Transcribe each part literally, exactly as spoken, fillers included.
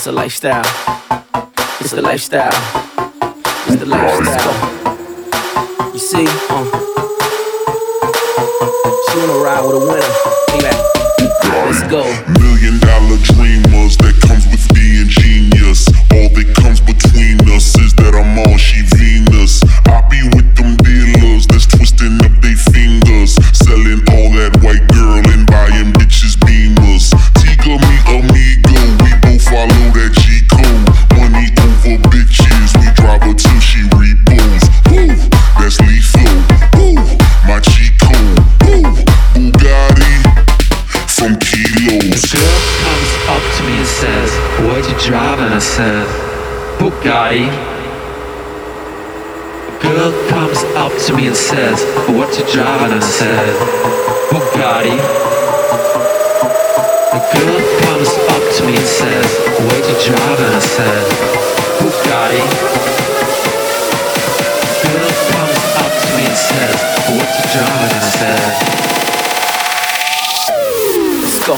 It's a lifestyle. It's the lifestyle. It's the lifestyle. You see, uh, she wanna ride with a winner. Let's go. Million dollar dreamers, that comes with being genius. All that comes between us is that I'm all she Venus. I be with them dealers that's twisting up they fingers, selling all that white girl and buying bitches beamers. Tiga me amigo, we both follow that G code. Money over bitches, we drive her till she repos. Woo, that's lethal. Woo, my cheat code. Woo, Bugatti from kilos. The girl comes up to me and says, "What you driving?" I said, "Bugatti." The girl comes up to me and says, "What you driving?" I said, "Bugatti." The girl comes up to me and says, "What you driving?" I said, "Bugatti." The girl comes up to me and says, "What you driving?" I said, Let's go.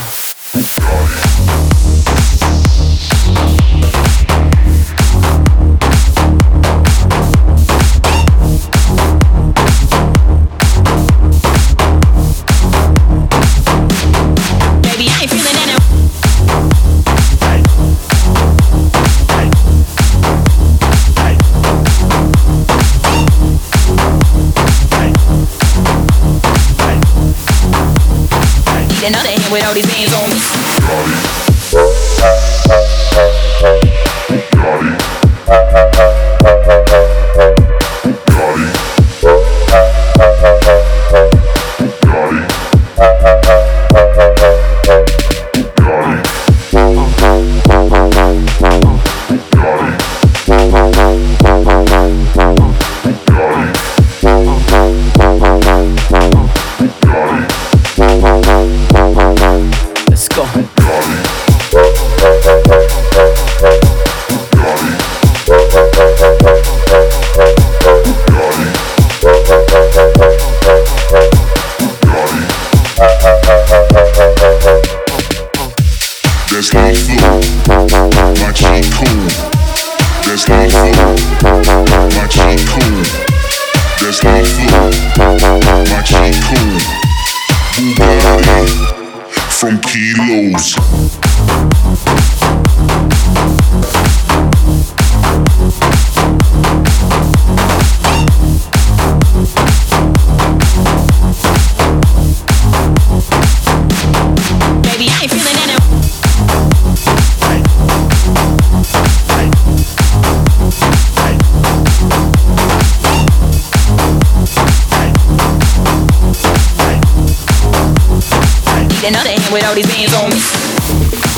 Baby, I ain't feeling that now. Need another hand with all these bands on me. Let's go. That's lethal. My cheat code. That's lethal. My cheat code. That's lethal. My cheat code. Bugatti from kilos. Baby, I ain't feeling that now. Need another hand with all these bands on me.